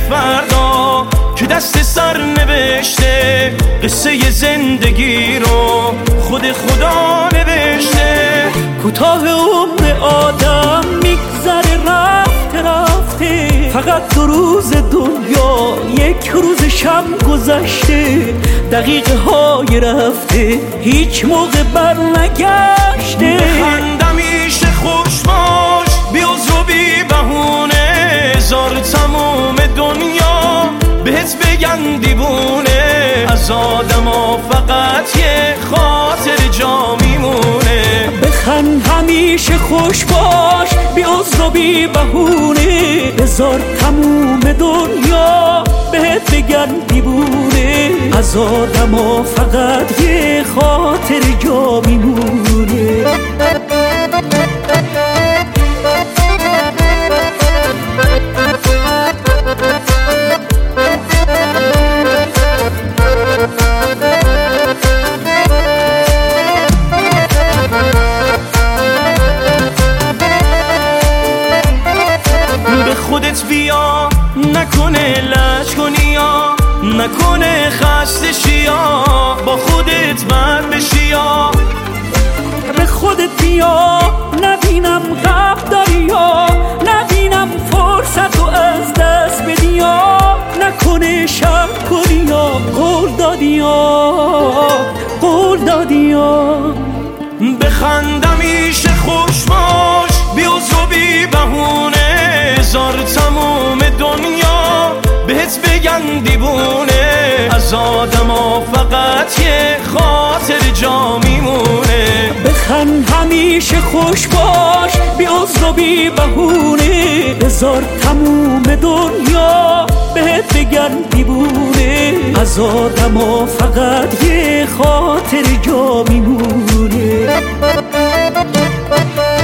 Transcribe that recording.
فردا که دست سر نوشته قصه زندگی رو خود خدا نوشته. کوتاه عمر آدم میگذره رفته رفته، فقط 2 روز دنیا 1 روز شب گذشته، دقیقه های رفته هیچ موقع بر نگشته. بخندم میشه خوش باش بی عذر و بی بهونه، زار تموم دنیا بهت بگن دیوونه، از آدما فقط یه خاطر جا میمونه. بخند همیشه خوش باش بی عذر و بی بهونه، بذار تموم دنیا بهت بگن دیوونه، از آدما فقط یه خاطر جا میمونه. خودت بیا نکنه لج کنی یا نکنه خسته شیا، با خودت بد بشی یا به خودت بیا نبینم غب داری یا نبینم فرصت و از دست بدی یا نکنه شب کنی یا قول دادی یا بخندم میشه خوش باش بی عذر و بی بهونه، زار تموم دنیا بهت بگن دیوونه، از آدما فقط یه خاطر جا میمونه. بخند همیشه خوش باش بی عذر و بی بهونه، بذار تموم دنیا بهت بگن دیوونه، از آدما فقط یه خاطر جا میمونه.